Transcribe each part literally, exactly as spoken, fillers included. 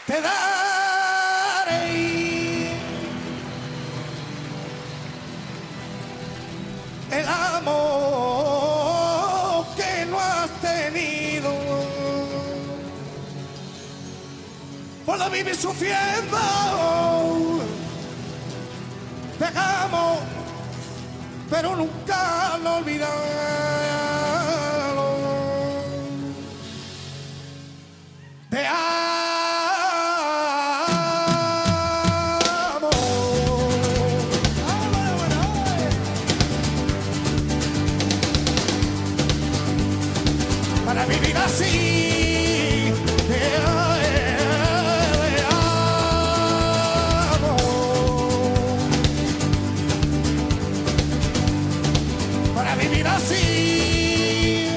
te daré el amor que no has tenido. Por lo vivir sufriendo, dejamos, pero nunca lo olvidamos. Te amo. Para vivir así, te amo. Para vivir así,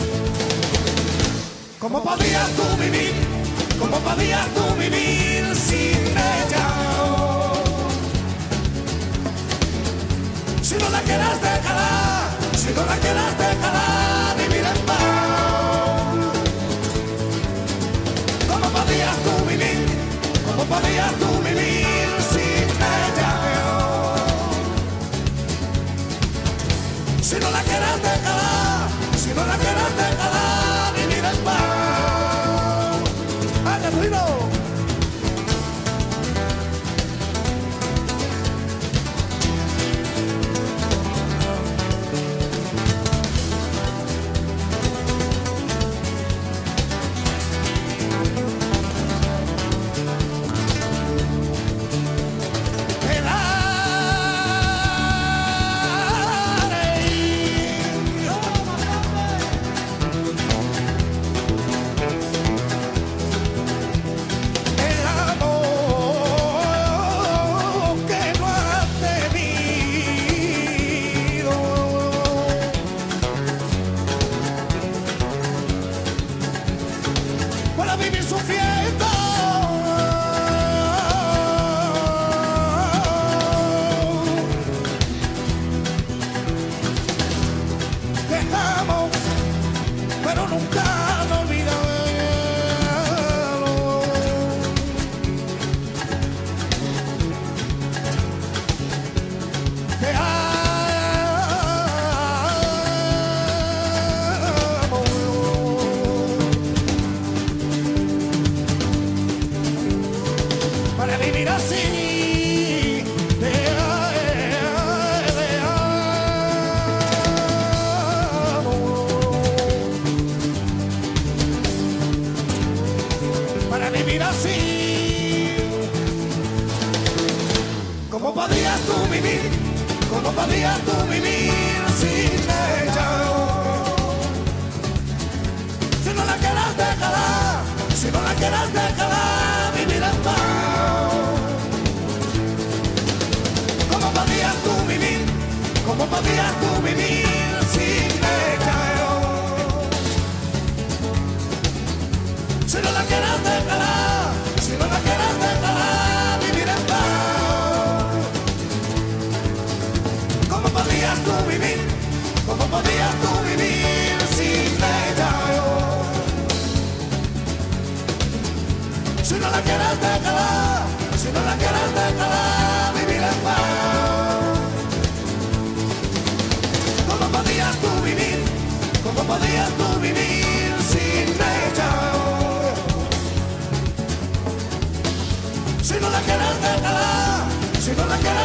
¿cómo podías tú vivir? ¿Cómo podías tú vivir sin ella? Si no la quieres dejarla, si no la quieres dejarla vivir en paz. ¿Cómo podías tú vivir? ¿Cómo podías tú vivir sin ella? Si no la quieres dejarla, si no la quieres dejarla vivir en paz. Vivir sufriendo, dejamos, pero nunca lo olvidamos. Te amo. Para vivir así, te amo. Para vivir así, ¿cómo podías tú vivir? ¿Cómo podías tú vivir sin ella? Si no la quieres dejarla, si no la quieres dejarla vivir en paz. ¿Cómo podías tú vivir? ¿Cómo podías tú vivir sin ella? Si no la quieres dejarla, si no la quieres dejarla vivir en paz. ¿Cómo podías tú vivir? ¿Cómo podías tú vivir sin ella? Si no la quieres dejarla, si no la quieres dejarla vivir en paz. ¿Cómo podías tú vivir? ¿Cómo podías tú vivir sin ella? Si no la quieres dejarla, si no la quieres